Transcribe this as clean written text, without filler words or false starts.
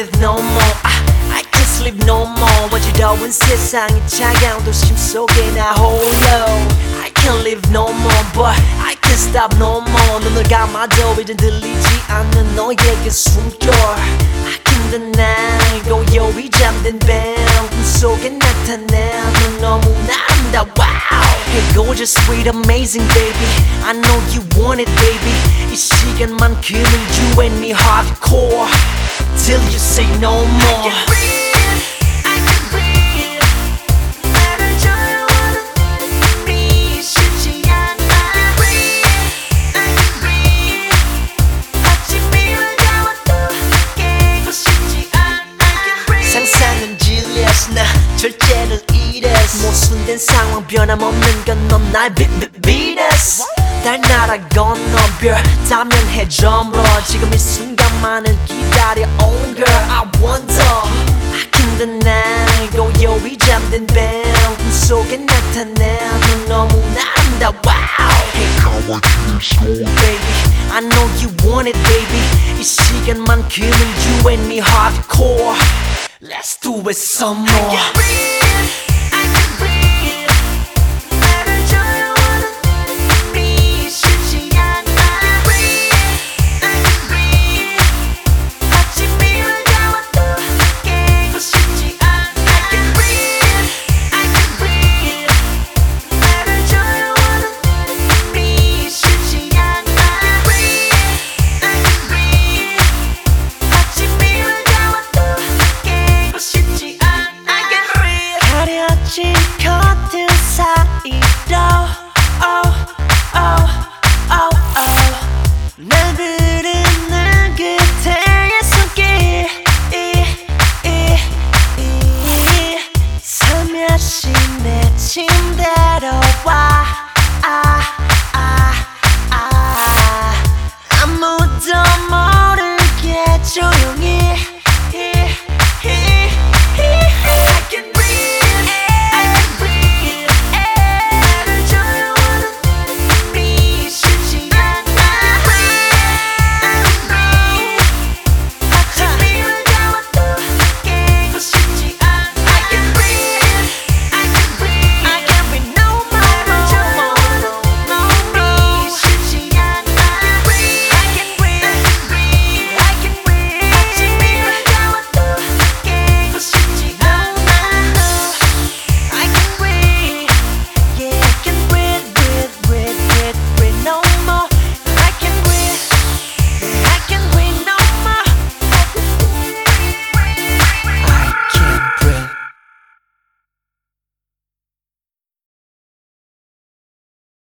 breathe no more. I can't sleep no more. 어지러운 세상이 차가운 도심 속에 나 홀려. I can't live no more, but I can't stop no more. 눈을 감아도 이젠 들리지 않는 너에게 숨결. 아낀 날 고요히 잠든 밤 꿈속에 나타나 넌 너무나 아름다워. Hey gorgeous, sweet, amazing baby, I know you want it baby. 이 시간만큼은 you and me hardcore till you say no more. 상상은 질렸어 나 절제를 잃었어 모순된 상황 변함없는 건 넌 날 비렸어 달 날아 건너 별 다면해 점으로 지금 이 순간만을 기다려 Only girl I wonder 아낀 날 고요히 잠든 밤 꿈속에 나타나 넌 너무나 아름다워. Hey how I feel so baby I know you want it baby 이 시간만큼은 you and me hardcore Let's do it some more.